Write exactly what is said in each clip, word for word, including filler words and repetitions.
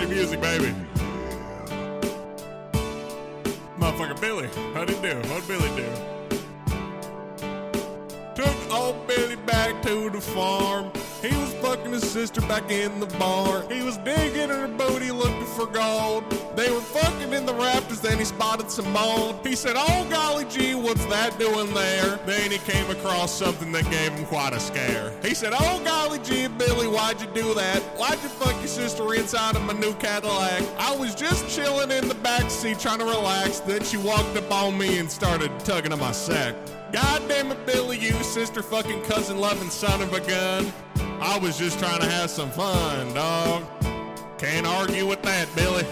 music, baby. Motherfucker Billy, how'd he do? What'd Billy do? Took old Billy back to the farm. He was fucking his sister back in the bar. He was digging in her booty looking for gold. They were fucking in the rafters, then he spotted some mold. He said, oh golly gee, what's that doing there? Then he came across something that gave him quite a scare. He said, oh golly gee, Billy, why'd you do that? Why'd you fuck your sister inside of my new Cadillac? I was just chilling in the backseat trying to relax. Then she walked up on me and started tugging on my sack. God damn it, Billy, you sister fucking cousin loving son of a gun. I was just trying to have some fun, dog. Can't argue with that, Billy.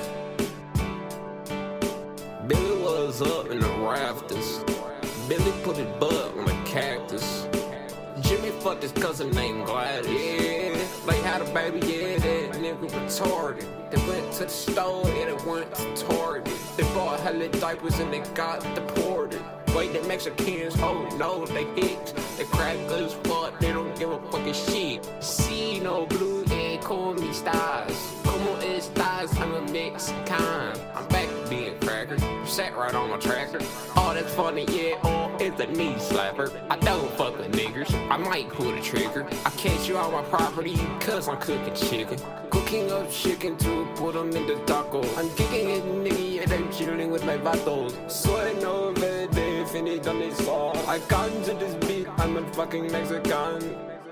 Billy was up in the rafters. Billy put his butt on a cactus. Jimmy fucked his cousin named Gladys. Yeah, they had a baby, yeah, that nigga retarded. They went to the store and it went to Target. They bought hella diapers and they got deported. Wait, the Mexicans, oh no, they hicks. They crackers, fuck, they don't give a fucking shit. See no blue and call me stars. Como estas, I'm a Mexican. I'm back to being cracker. Sat right on my tracker. Oh, that's funny, yeah, oh, it's a knee slapper. I don't fuck with niggers, I might pull the trigger. I catch you on my property, cause I'm cooking chicken. Cooking up chicken to put them in the taco. I'm kicking it, nigga, yeah, I'm chilling with my vatos. So I know that they finished on this song. I come to this beat, I'm a fucking Mexican.